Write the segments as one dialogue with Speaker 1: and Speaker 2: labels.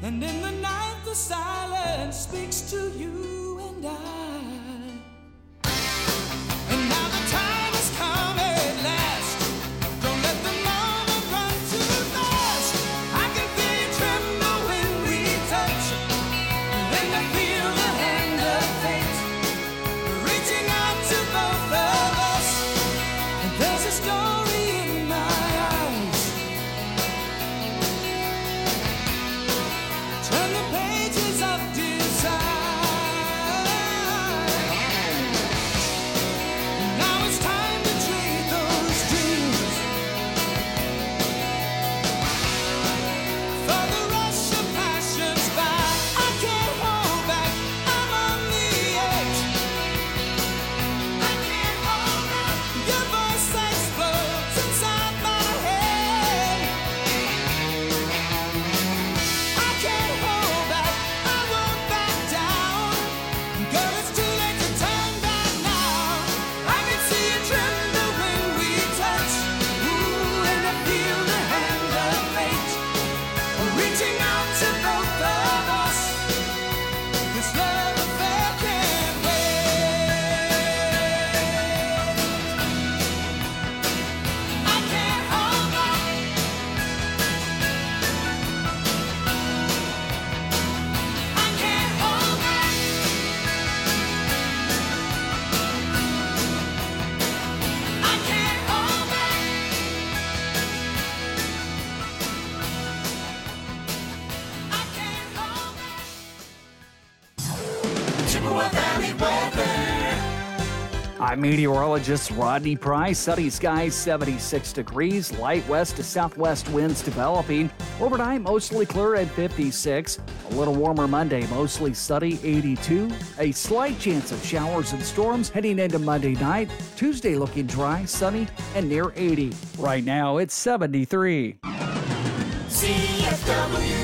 Speaker 1: And in the night the silence speaks to you and I. And now the time has come at last. Don't let the moment run too fast. I can feel you tremble when we touch. Then I feel the hand of fate reaching out to both of us. And there's a story in my eyes. Turn the pages of desire. Now it's time to trade those dreams for the rush of passions by. I can't hold back, I'm on the edge. I can't hold back. Your voice explodes inside my head. I can't hold back, I won't back down. Girl, it's too late to turn back now. I can see you tremble when we touch. Ooh, and I feel the hand of fate reaching out to both of us. This love affair can't wait. I can't hold back. I can't hold back. I can't hold back. I can't hold back. Chippewa Valley weather.
Speaker 2: I'm meteorologist Rodney Price. Sunny skies, 76 degrees. Light west to southwest winds developing. Overnight, mostly clear at 56. A little warmer Monday, mostly sunny, 82. A slight chance of showers and storms heading into Monday night. Tuesday looking dry, sunny, and near 80. Right now, it's 73.
Speaker 1: CFW.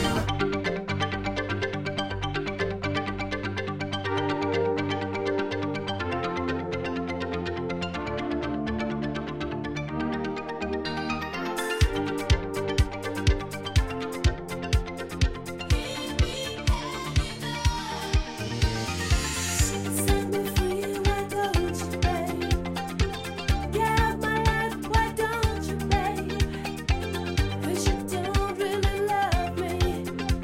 Speaker 3: Set me free, why don't you, babe? Get my life, why don't you, babe? 'Cause you don't really love me.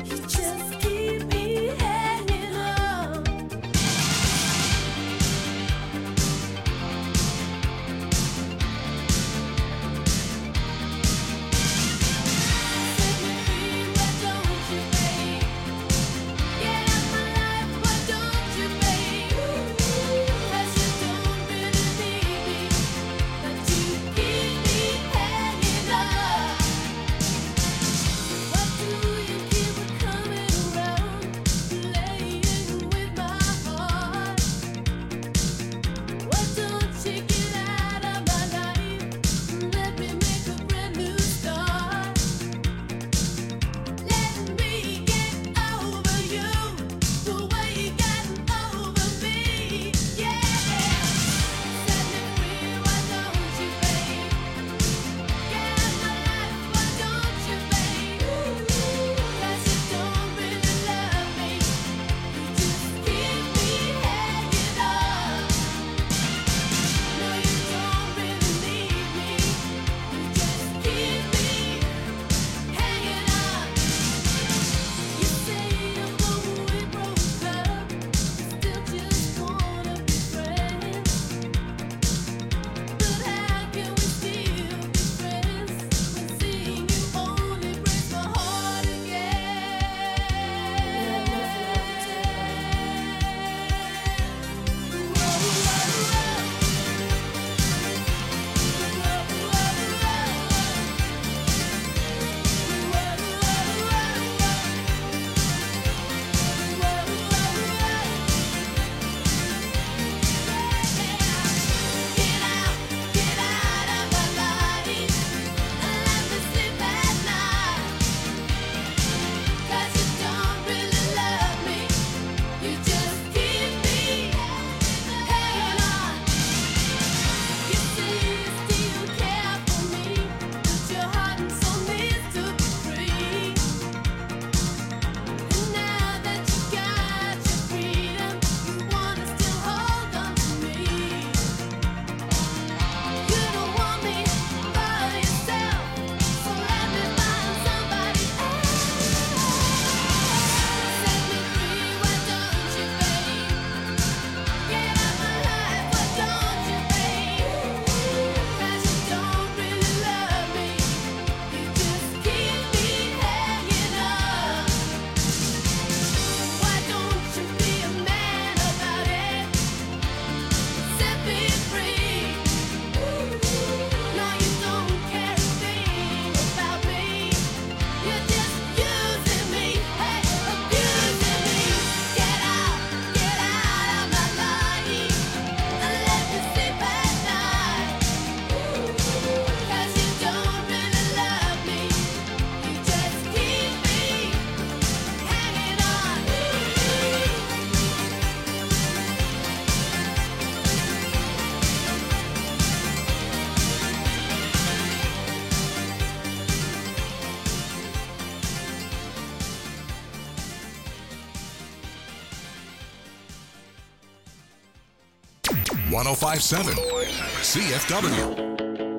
Speaker 4: 1057 CFW.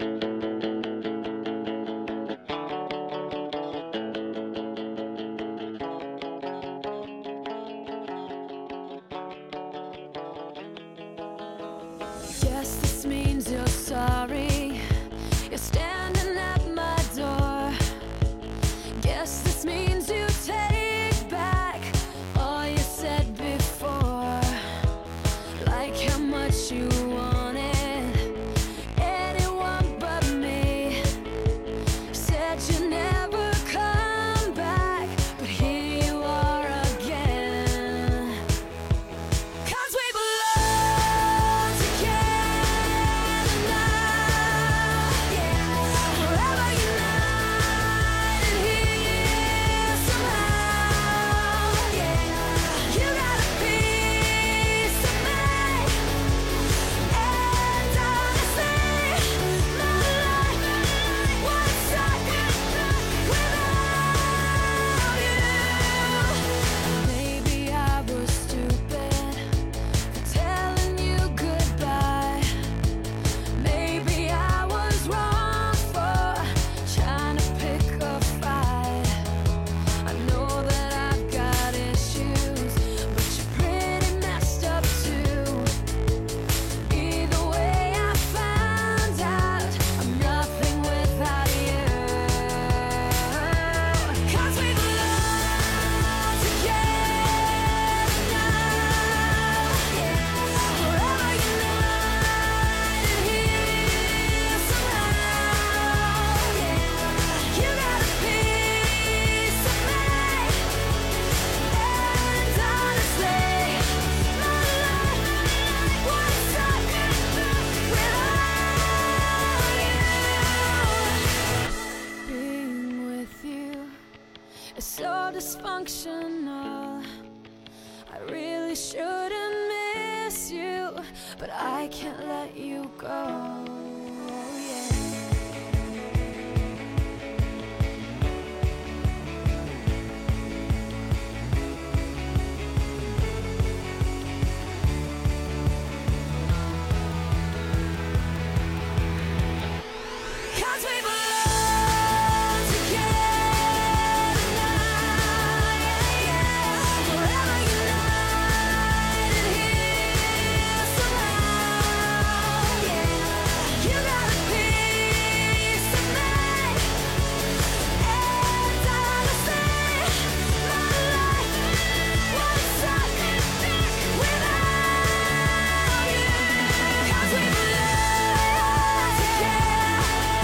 Speaker 3: Yes, this means you're sorry. You're standing at my door. Guess this means you take back all you said before. Like how much you wanted anyone but me. Said you never come back, but here you are again. 'Cause we belong together now, yeah. Forever united here somehow, yeah. You got a piece of me, and honestly, my life would suck without you. Maybe I was stupid telling you goodbye. Maybe I was wrong for trying to pick a fight. I know that I've got issues, but you're pretty messed up too. Either way, I found out I'm nothing without you. 'Cause we belong together now, yeah. Forever united here somehow, yeah. You got a piece of me, and honestly, my life would suck without you. Being with you is so dysfunctional. I really shouldn't miss you, but I can't let you go. Yeah. Cause we belong together now, yeah, yeah. Forever united here somehow, yeah. You got a piece of me, and honestly, my life would suck without you. 'Cause we belong together.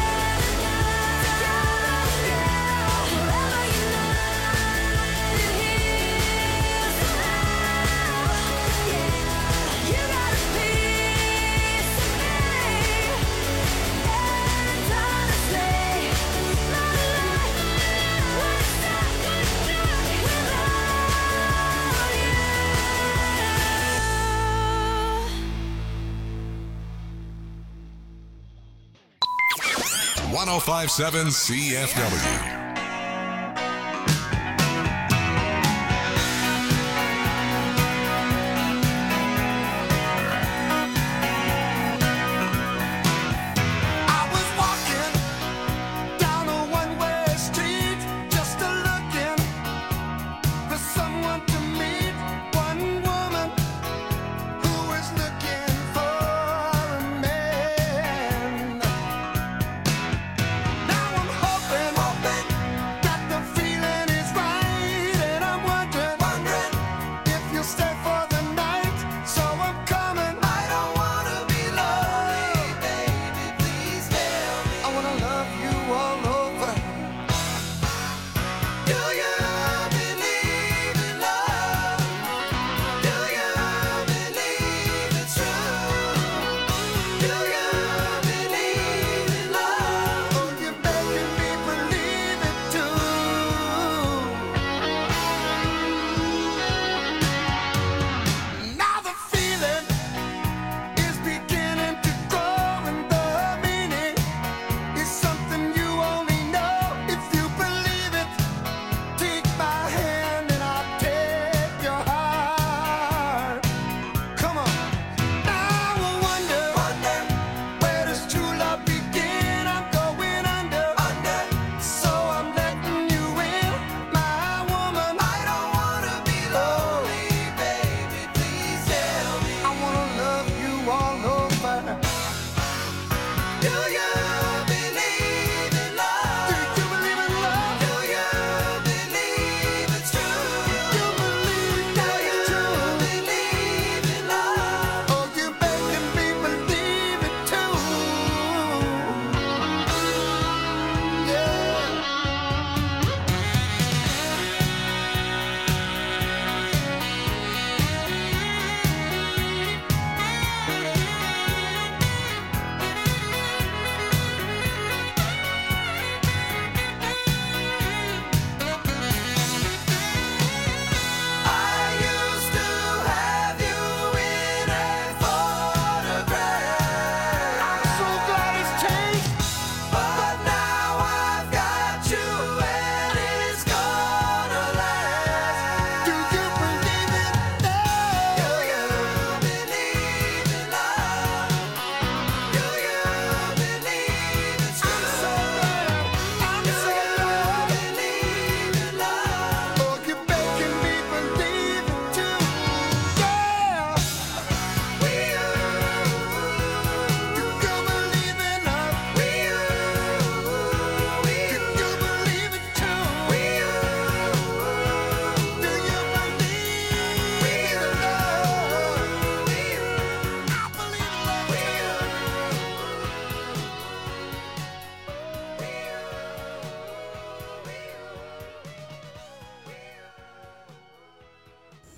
Speaker 3: Forever united here somehow, yeah. You got a piece of me, and honestly, my life would suck without you.
Speaker 4: 1057 CFW.
Speaker 1: I was walking down a one-way street, just looking for someone to meet. One woman who was looking for a man. Now I'm hoping that the feeling is right, and I'm wondering if you'll stay for the night. So I'm coming. I don't wanna be lonely, baby. Please tell me. I wanna love you all over. Do you believe in love? Do you believe it's true? Do you believe in love? Oh, you're making me believe it too. Now the feeling is beginning to grow, and the meaning is something you only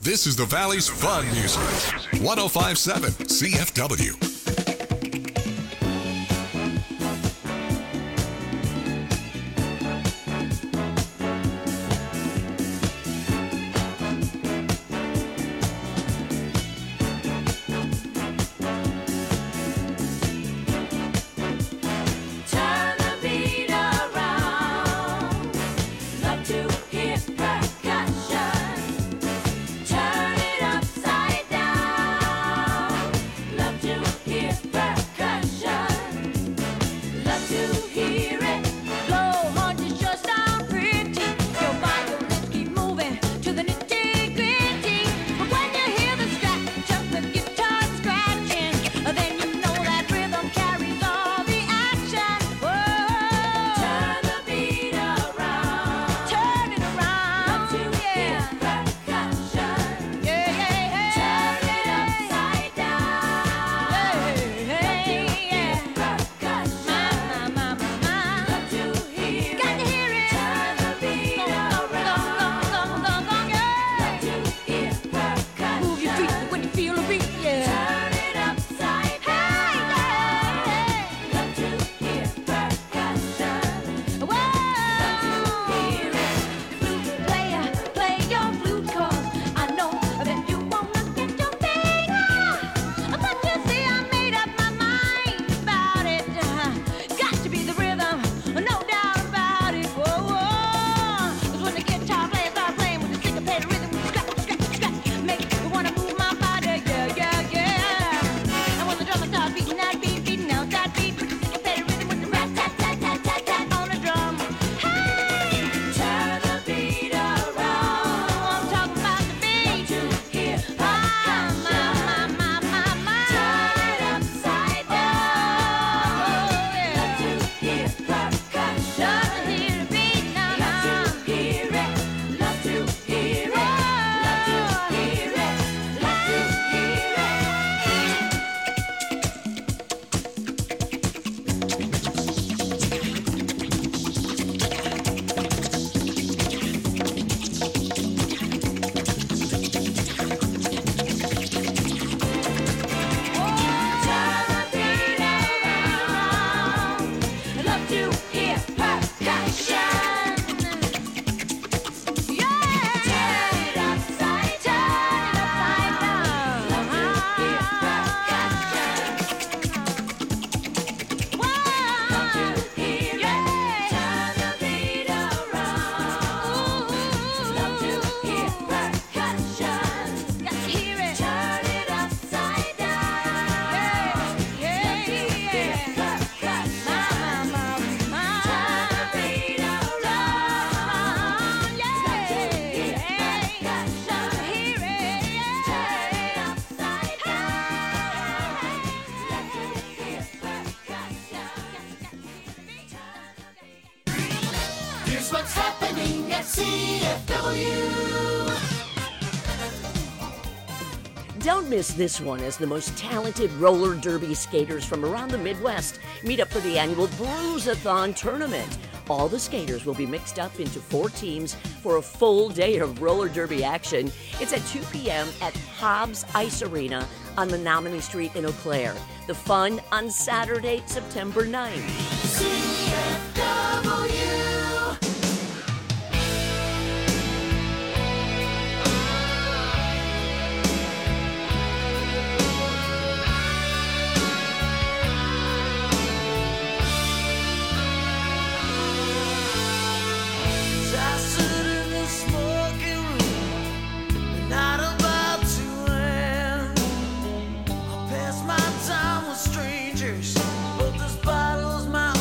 Speaker 4: This is the Valley's fun music. 1057 CFW.
Speaker 3: Turn the beat around. Love to hear percussion. Turn it upside down. Love to hear percussion. Love to hear it. Blow horns just sound pretty. Your violins keep moving to the nitty-gritty. But when you hear the scratch of the guitar scratching, then you know that rhythm carries all the action. Whoa. Turn the beat around. Turn it around. Love to hear percussion. Yeah, yeah, yeah. Turn it upside down. Love to hear percussion. Love to hear it. Got to hear it. Turn the beat around. Love to hear percussion. Move your feet when you feel a beat, yeah. Turn it upside down. Love to hear percussion. Whoa. Love to hear it. Flute player, play your flute 'cause I know that you wanna get your thing on. But you see, I made up my mind about it. Got to be the rhythm, no doubt about it. Whoa, whoa. 'Cause when the guitar player starts playing with the syncopated rhythm, with the scratch, scratch, scratch, make me wanna move my body, yeah, yeah, yeah. And when the drummer starts beating that beat, beating out that beat, with the syncopated rhythm, with the rat tat tat tat tat tat on the drum. Hey, turn the beat around. I'm talking about the beat. Love to hear percussion. Turn it upside down. Love to hear percussion. Love to hear the beat now. Love to hear it. Love to hear it. Love to hear it. Love to hear it. Turn the beat around. Love to hear percussion. Yeah. Turn it upside down. Love to hear percussion. Whoa. Love to hear it. Turn the beat around. Love to hear percussion. Got to hear it. Turn it upside down. Yeah, yeah, yeah. Percussion. Turn the beat around. Yeah. Love to hear percussion. Hear it. Turn it upside down. Love to hear percussion. Here's what's happening at CFW.
Speaker 5: Don't miss this one as the most talented roller derby skaters from around the Midwest meet up for the annual Bruisathon tournament. All the skaters will be mixed up into 4 teams for a full day of roller derby action. It's at 2 p.m. at Hobbs Ice Arena on Menominee Street in Eau Claire. The fun on Saturday, September 9th.
Speaker 3: CFW.
Speaker 1: I sit in the smoking room, the night about to end. I pass my time with strangers, but this bottle's my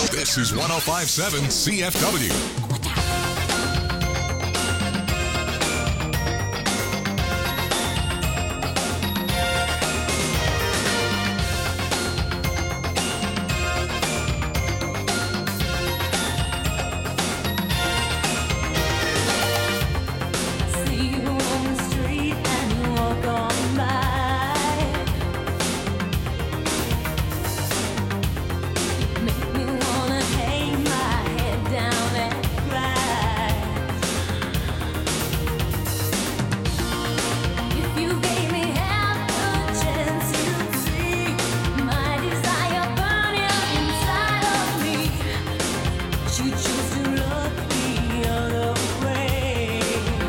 Speaker 4: This is 105.7 CFW.
Speaker 3: See you on the street and you walk on by. Make me wanna hang my head down and cry. If you gave me half a chance, you'd see my desire burning inside of me. But you choose to look the other way.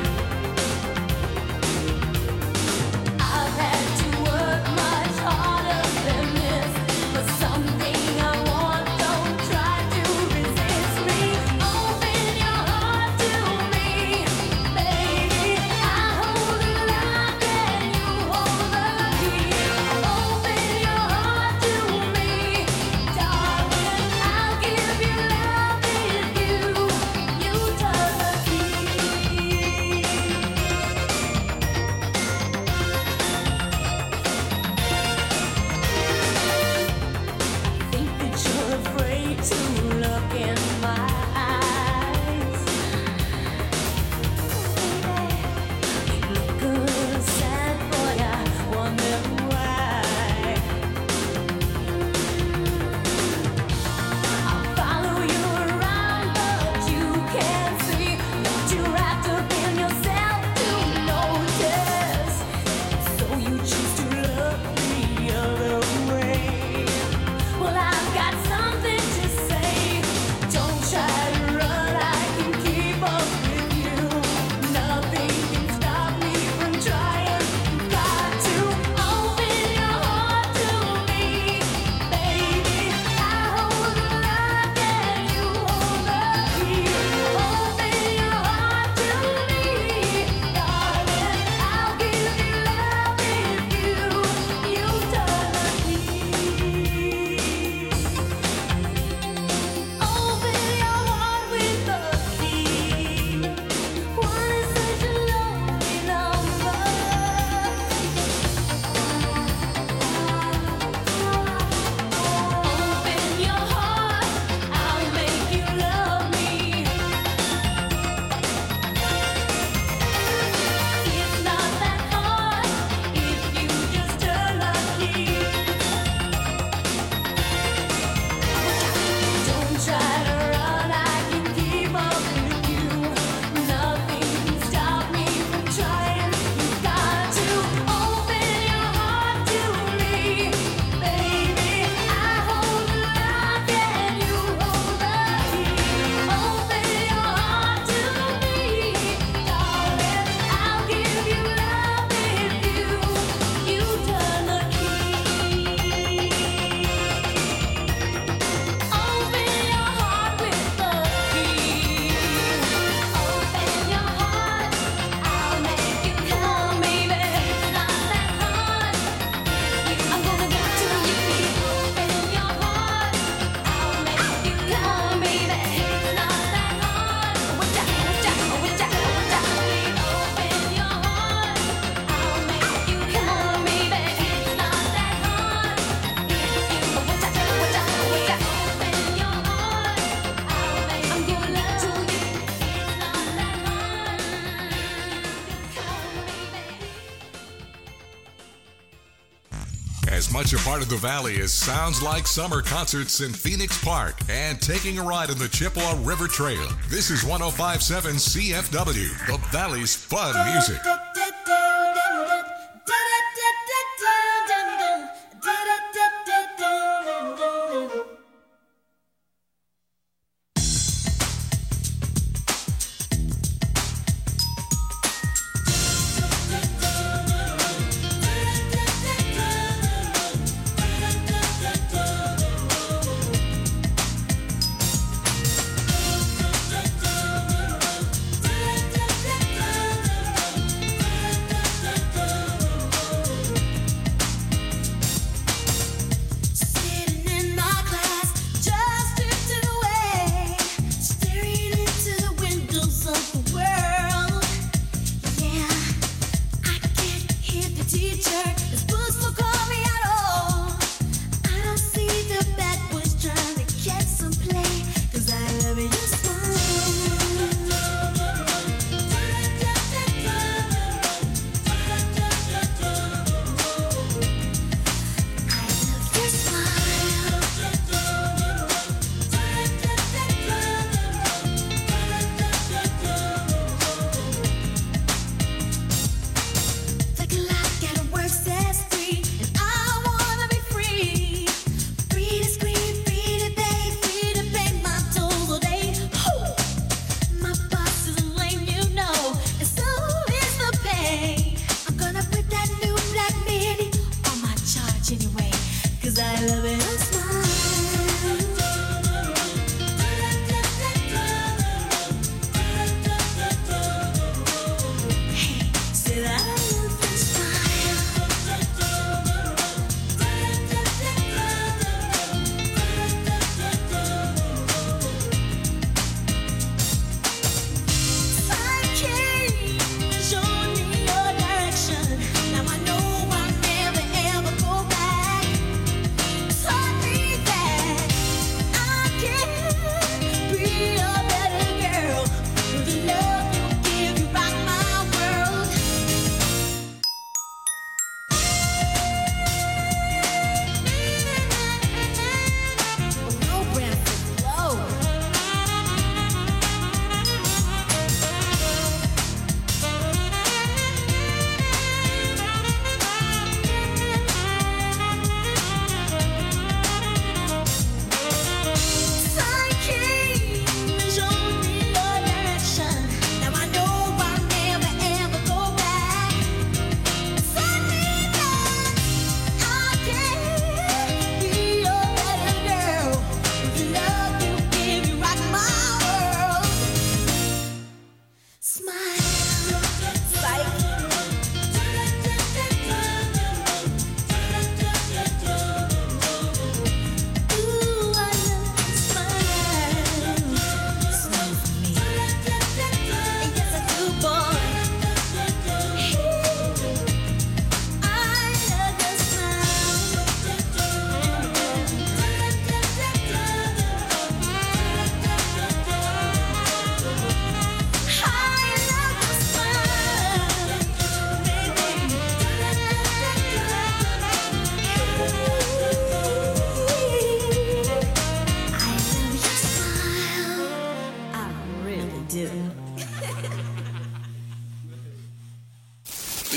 Speaker 3: I've had to work much harder than this for something I want. Don't try to resist me. Open your heart to me, baby. I hold the lock and you hold the key. Open your heart to me, darling. I'll give you love if you turn the key. Think that you're afraid to look in my eyes. You look a little sad, boy, I wonder why. I'll follow you around, but you can't see what you're wrapped up in yourself to notice. So you choose to look the other way. Well, I've got something to say. Don't try to run, I can keep up with you. Nothing can stop me from trying. You've got to open your heart to me, baby. I hold the lock and you hold the key. Open your heart to me, darling. I'll give you love if you turn the key. Open your heart with the key. One is such a lonely number. Open your heart, I'll make you love me. It's not that hard if you just turn the key. Don't try to run, I can keep up with you. Nothing can stop me from trying. You've got to open your heart to me, baby. I hold the lock and you hold the key. Open your heart to me, darling. I'll give you love if you turn the key. Open your heart with the key. Open your heart, I'll make you come, baby. It's not that hard. I'm gonna give it to you. Open your heart, I'll make you come, baby. It's not that hard. Open your heart, I'll make you come, baby. It's not that hard. Open your heart, I'm giving it to you. It's not that hard. Come, baby.
Speaker 4: As much a part of the Valley as sounds like summer concerts in Phoenix Park and taking a ride on the Chippewa River Trail. This is 105.7 CFW, the Valley's fun music.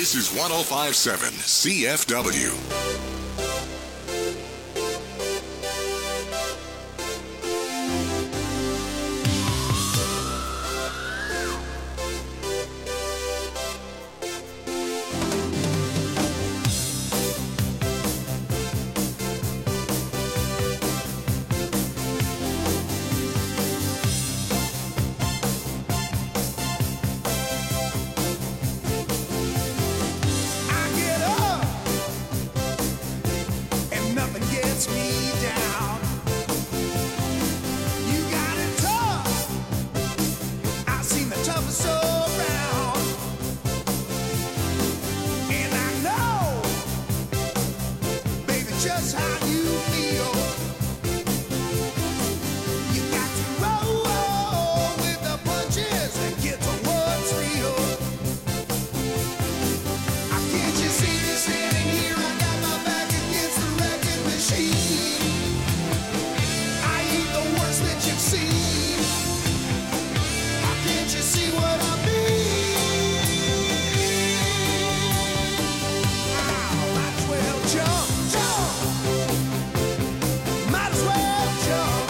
Speaker 4: This is 105.7 CFW.
Speaker 1: I get up and nothing gets me down. You got it tough. I've seen the toughest around, and I know, baby, just how you feel. You got to roll with the punches and get to what's real. Can't you see me standing here? I got my back against the wrecking machine. I ain't the worst that you've seen. Can't you see what I mean? Might as well jump, jump. Might as well jump.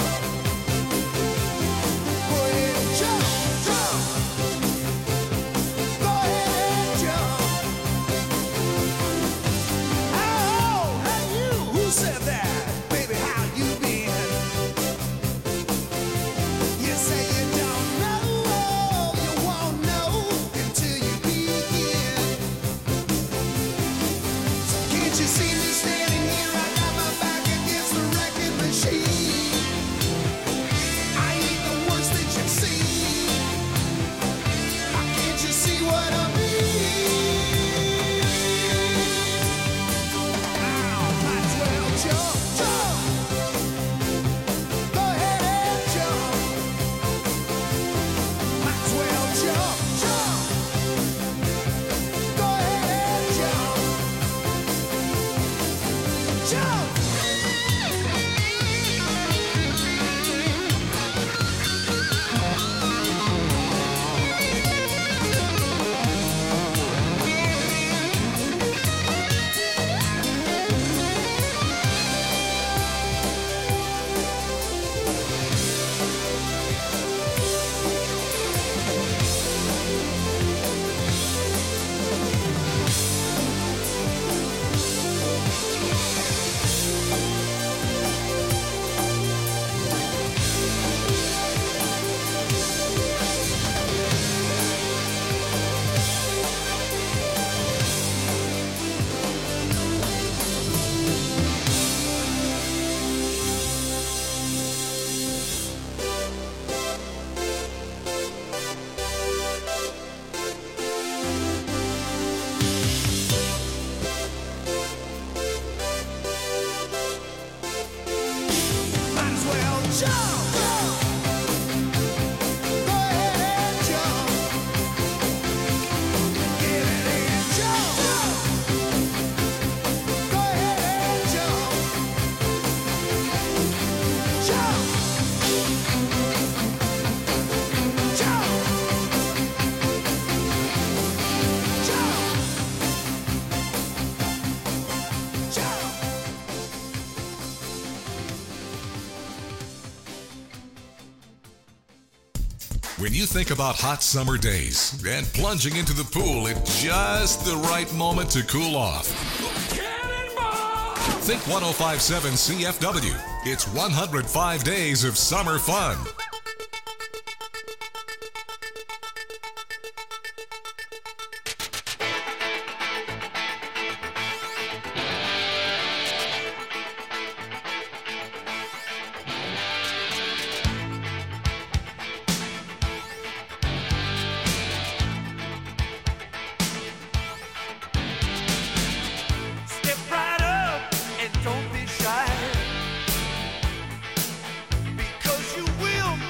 Speaker 1: Go ahead and jump, jump. Go ahead and jump. Oh, hey you, who said that? Baby, how you been? You say you don't know, you won't know until you begin. Can't you see me standing here? I got my back against the wrecking machine. I ain't the worst that you've seen. Can't you see what I mean? Might as well jump, jump. Go ahead and jump. Might as well jump, jump. Go ahead and jump. Jump. Might as well jump, jump. Go ahead and jump. Get it and jump, jump. Go ahead and jump. Jump. Jump. Jump. Jump.
Speaker 4: When you think about hot summer days and plunging into the pool at just the right moment to cool off, think 105.7 CFW. It's 105 days of summer fun.
Speaker 1: Step right up and don't be shy, because you will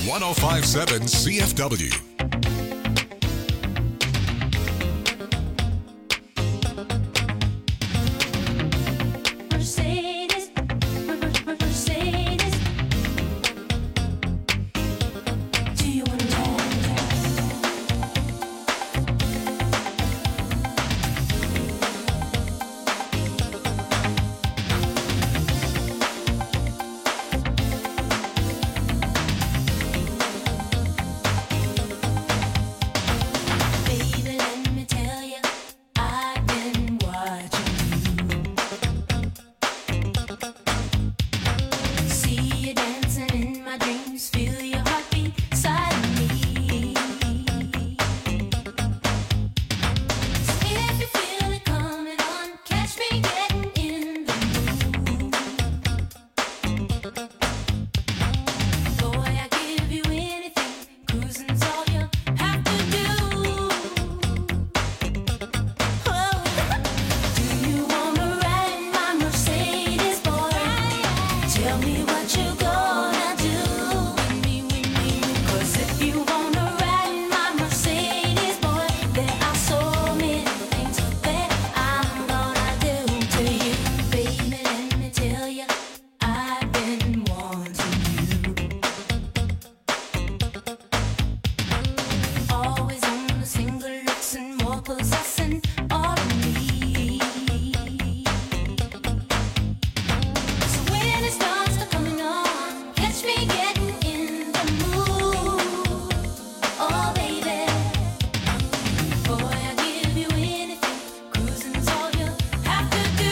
Speaker 4: 1057 CFW.
Speaker 3: Mercedes, Mercedes. Do you want to baby, let me tell you, I've been watching you. See you dancing in my dreams, feel your heartbeat inside of me. So if you feel it coming on, catch me getting in the mood. Boy, I give you anything, cruising's all you have to do. Oh, do you wanna ride in my Mercedes, boy? Tell me what you gonna do with me, 'cause if you wanna ride in my Mercedes, boy, there are so many things that I'm gonna do to you. Baby, let me tell you, I've been wanting you. Always on the single looks and more possessing all of me. So when it starts to coming on, catch me getting in the mood. Oh baby, boy, I give you anything, cruising's all you have to do.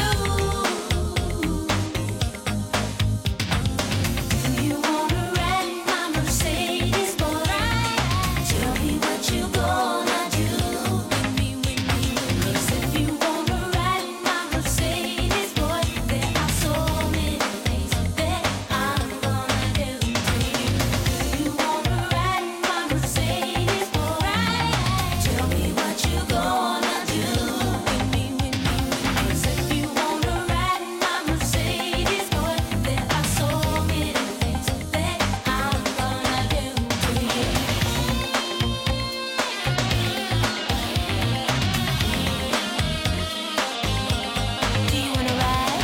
Speaker 3: Do you wanna ride in my Mercedes, boy? Tell me what you gonna do with me, 'cause if you wanna ride in my Mercedes, boy, there are so many things that I'm gonna do to you. Do you wanna ride in my Mercedes, boy? Tell me what you gonna do with me, 'cause if you wanna ride in my Mercedes, boy, there are so many things that I'm gonna do to you. Do you wanna ride?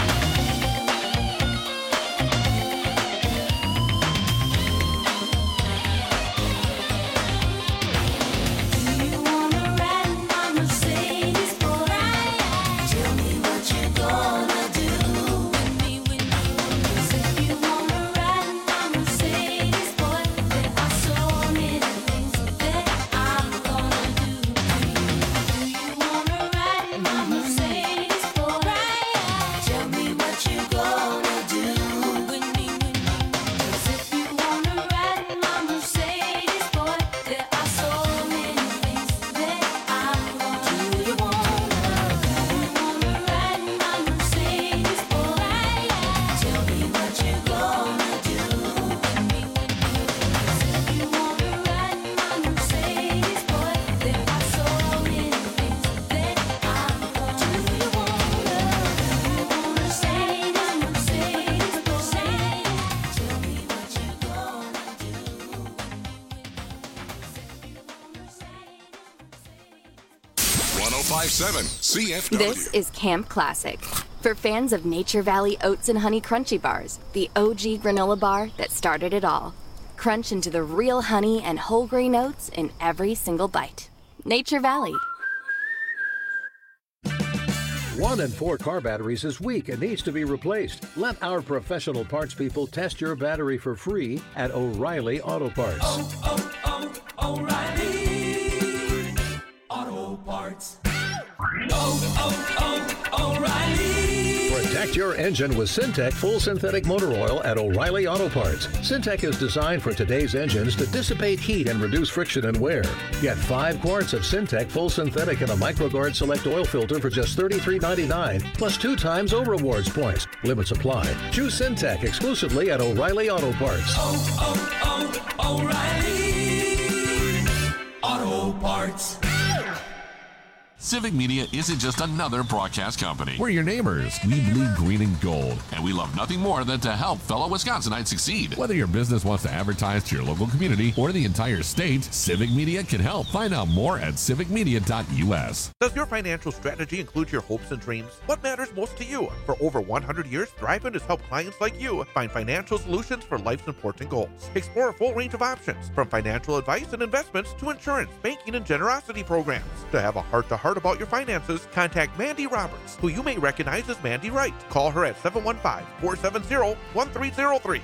Speaker 3: Do you wanna ride in my Mercedes, boy? Tell me what you gonna do with me, 'cause if you wanna ride in my Mercedes, boy, there are so many things that I'm gonna do to you. Do you wanna ride in my Mercedes, boy? Tell me what you gonna do with me, 'cause if you wanna ride in my Mercedes, boy, there are so many things that I'm gonna do. Do you wanna ride in my Mercedes, boy? Tell me what you gonna do with me, 'cause if you wanna ride in my Mercedes, boy, there are so many things that I'm gonna do. Do you wanna Mercedes, Mercedes, Mercedes? Tell me what you gonna do with me, 'cause if you wanna Mercedes.
Speaker 4: 1057 CFW.
Speaker 6: This is Camp Classic. For fans of Nature Valley Oats and Honey Crunchy Bars, the OG granola bar that started it all. Crunch into the real honey and whole grain oats in every single bite. Nature Valley.
Speaker 7: 1 in 4 car batteries is weak and needs to be replaced. Let our professional parts people test your battery for free at O'Reilly Auto Parts.
Speaker 1: O'Reilly Auto Parts. O'Reilly.
Speaker 7: Protect your engine with Syntec Full Synthetic Motor Oil at O'Reilly Auto Parts. Syntec is designed for today's engines to dissipate heat and reduce friction and wear. Get 5 quarts of Syntec Full Synthetic in a MicroGuard Select oil filter for just $33.99, plus 2 times O Rewards points. Limits apply. Choose Syntec exclusively at O'Reilly Auto Parts.
Speaker 1: O'Reilly Auto Parts.
Speaker 8: Civic Media isn't just another broadcast company.
Speaker 9: We're your neighbors. We bleed green and gold.
Speaker 8: And we love nothing more than to help fellow Wisconsinites succeed.
Speaker 9: Whether your business wants to advertise to your local community or the entire state, Civic Media can help. Find out more at civicmedia.us.
Speaker 10: Does your financial strategy include your hopes and dreams? What matters most to you? For over 100 years, Thrivent has helped clients like you find financial solutions for life's important goals. Explore a full range of options, from financial advice and investments to insurance, banking, and generosity programs. To have a heart-to-heart about your finances, contact Mandy Roberts, who you may recognize as Mandy Wright. Call her at 715-470-1303.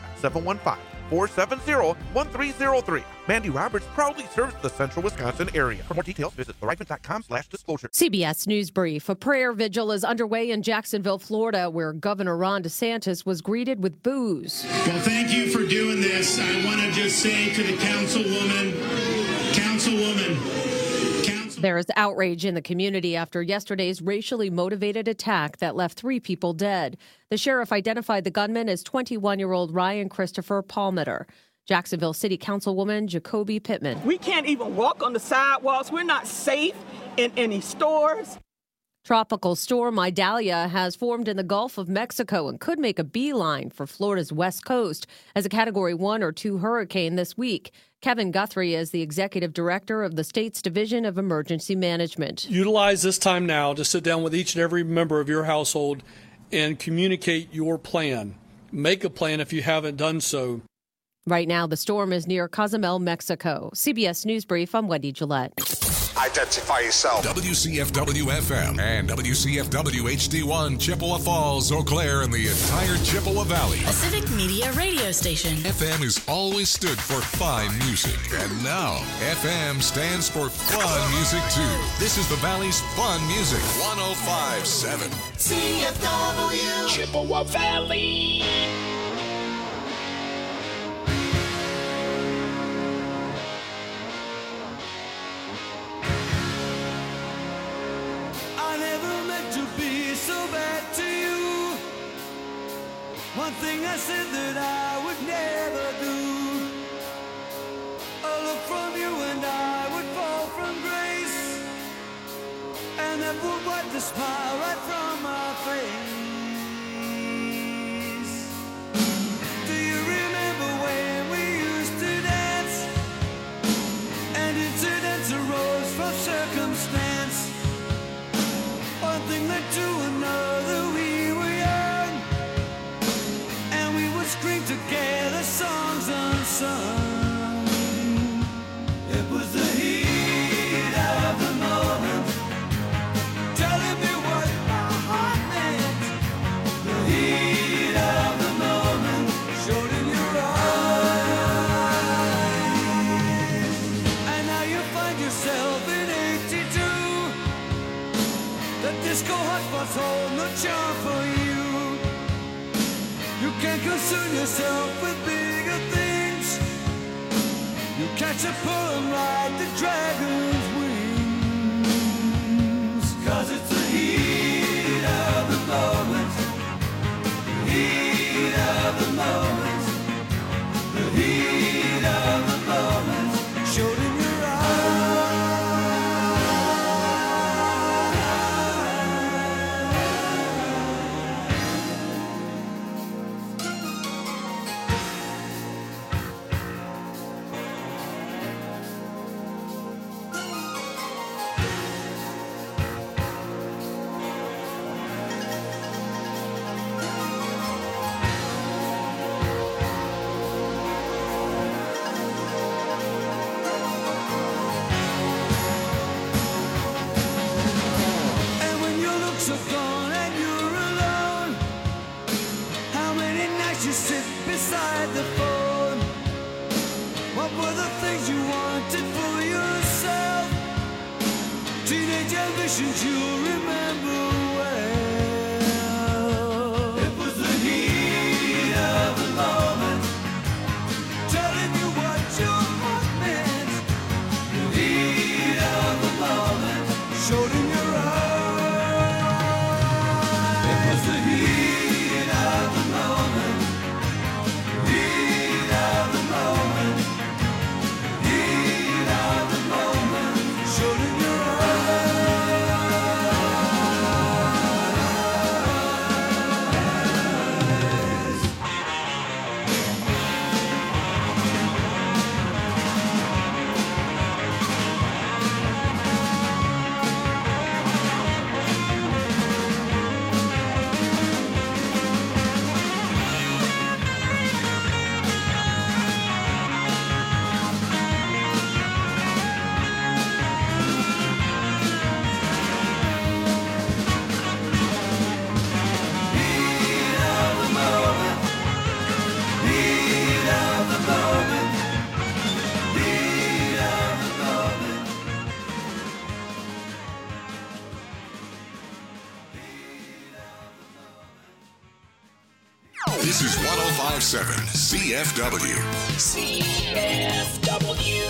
Speaker 10: 715-470-1303. Mandy Roberts proudly serves the central Wisconsin area. For more details, visit thrivent.com/disclosure.
Speaker 11: CBS News Brief. A prayer vigil is underway in Jacksonville, Florida, where Governor Ron DeSantis was greeted with boos.
Speaker 12: Well, thank you for doing this. I want to just say to the councilwoman,
Speaker 11: there is outrage in the community after yesterday's racially motivated attack that left 3 people dead. The sheriff identified the gunman as 21-year-old Ryan Christopher Palmeter. Jacksonville City Councilwoman Jacoby Pittman.
Speaker 13: We can't even walk on the sidewalks. We're not safe in any stores.
Speaker 11: Tropical storm Idalia has formed in the Gulf of Mexico and could make a beeline for Florida's west coast as a Category 1 or 2 hurricane this week. Kevin Guthrie is the executive director of the state's Division of Emergency Management.
Speaker 14: Utilize this time now to sit down with each and every member of your household and communicate your plan. Make a plan if you haven't done so.
Speaker 11: Right now, the storm is near Cozumel, Mexico. CBS News Brief, I'm Wendy Gillette.
Speaker 4: Identify yourself. WCFW-FM and WCFW-HD1, Chippewa Falls, Eau Claire, and the entire Chippewa Valley.
Speaker 15: A Civic Media radio station.
Speaker 4: FM has always stood for fine music. And now, FM stands for fun music, too. This is the Valley's fun music. 105.7.
Speaker 1: CFW.
Speaker 16: Chippewa Valley.
Speaker 1: One thing I said that I would never do. A look from you and I would fall from grace, and that would wipe the smile right from my face. Do you remember when we used to dance, and incidents arose from circumstance? One thing led to another, we were young, scream together songs unsung. It was the heat of the moment, telling me what my heart meant. The heat of the moment showed in your eyes. And now you find yourself in 82. The disco hotspots hold no charm for you. You can't concern yourself with bigger things. You catch a pull and ride the dragon's wings. 'Cause it's the heat of the moment. The heat of the moment. The heat of the moment showed in your ambitions you remember well. It was the heat of the moment, telling you what your heart meant. The heat of the moment showed in your eyes. It was the heat of the moment, heat of the moment, heat of the moment showed in your eyes.
Speaker 4: This is 105.7 CFW.
Speaker 16: CFW.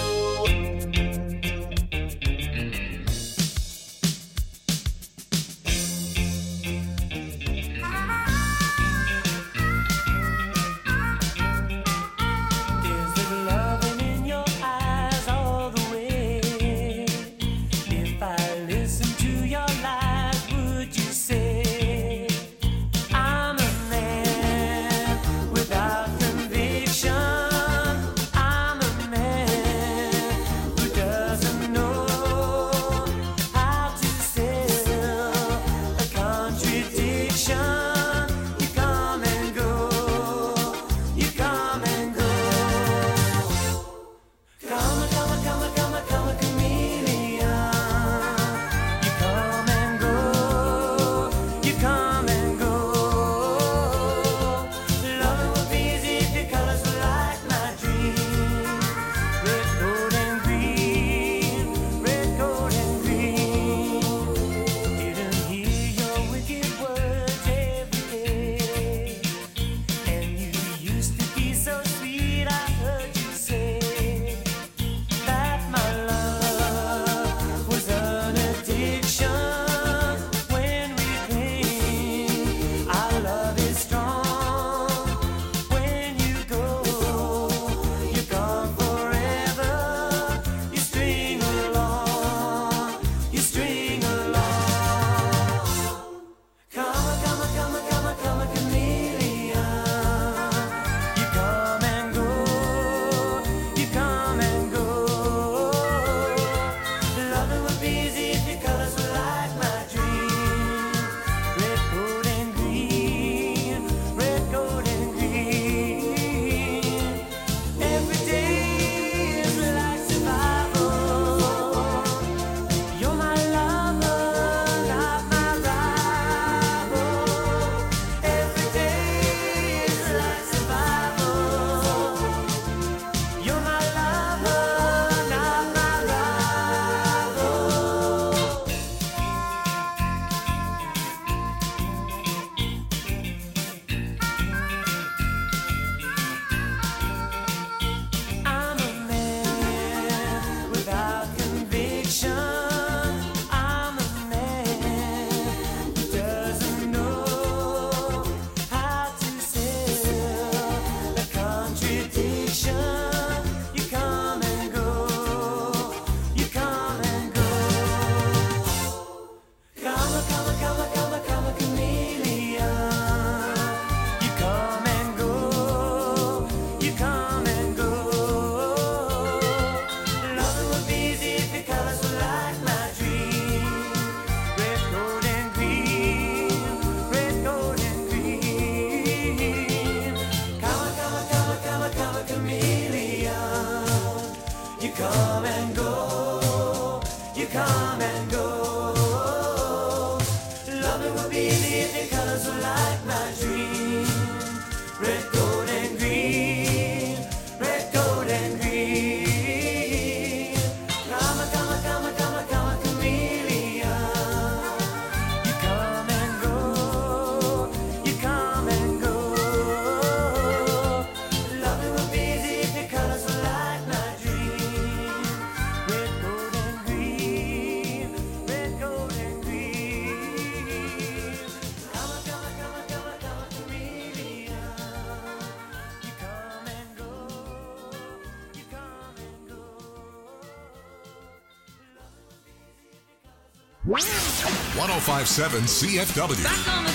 Speaker 4: .1057 CFW.
Speaker 1: Back on the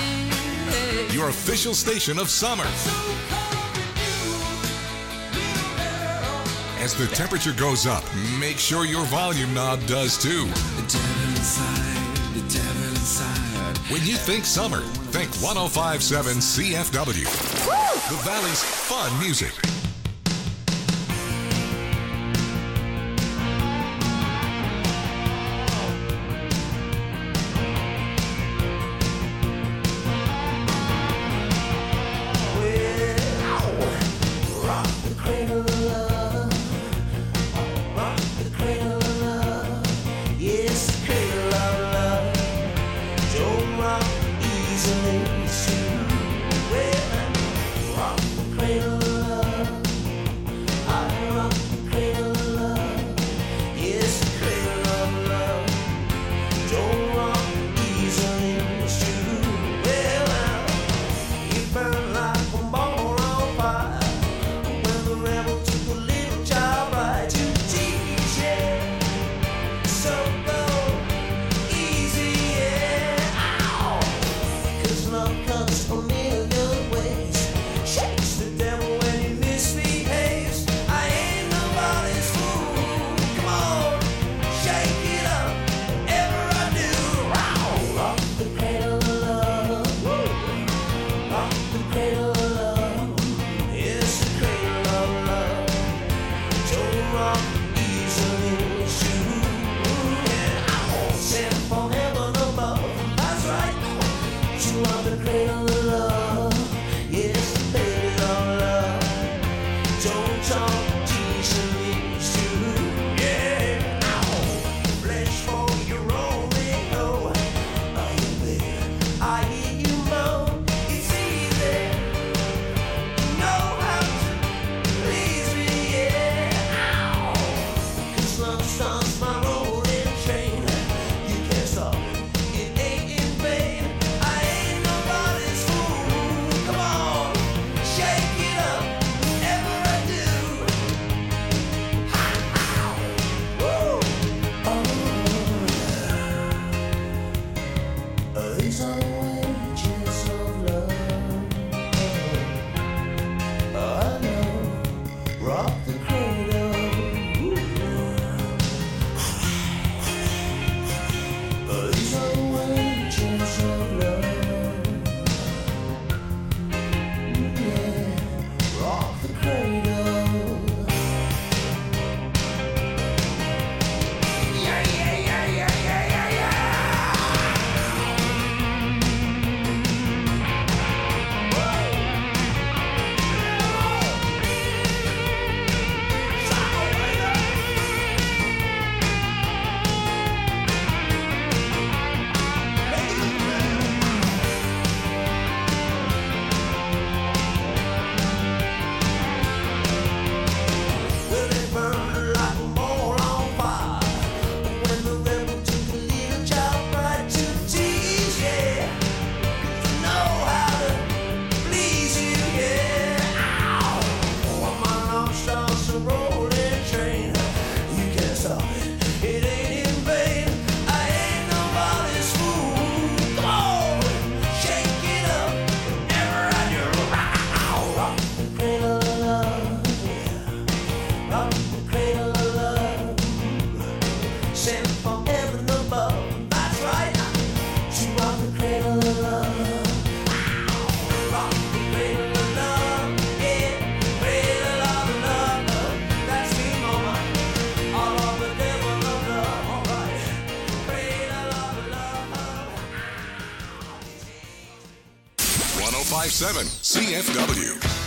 Speaker 1: train.
Speaker 4: Your official station of summer. As the temperature goes up, make sure your volume knob does too.
Speaker 1: The devil inside, the devil inside.
Speaker 4: When you think summer, think 105.7 CFW. The Valley's fun music.
Speaker 1: Don't rock easily, it's true. Well, cradle of love. Yes, the cradle of love. Don't talk Jesus to. Yeah. Ow. Flesh for your own ego. I hear you moan. It's easy. You know how to please me, yeah. Ow. 'Cause love starts my rolling train. You can't stop it. It ain't in vain. I ain't nobody's fool. Come on, shake it up. Whatever I do. Ha, woo. These are the wages of love. I know, rock the cradle. These are the wages of love. Yeah, rock the cradle. Yeah, yeah, yeah, yeah, yeah, yeah, yeah. Well, they burn like a mole on fire. When the rebel took a little job right to tease, yeah. You know how to please you, yeah. Ow. When my love starts a rolling train, you can't stop it. It ain't in vain. I ain't nobody's fool. Come on, shake it up. Whenever I do. Ow. Rock the cradle of love. Rock the cradle of love. Sent from heaven above. That's right. To rock the cradle of love. Rock the cradle of love. Yeah, cradle of love. That's me, mama. All of the devil of love. All right. Cradle of love.
Speaker 4: 1057 CFW.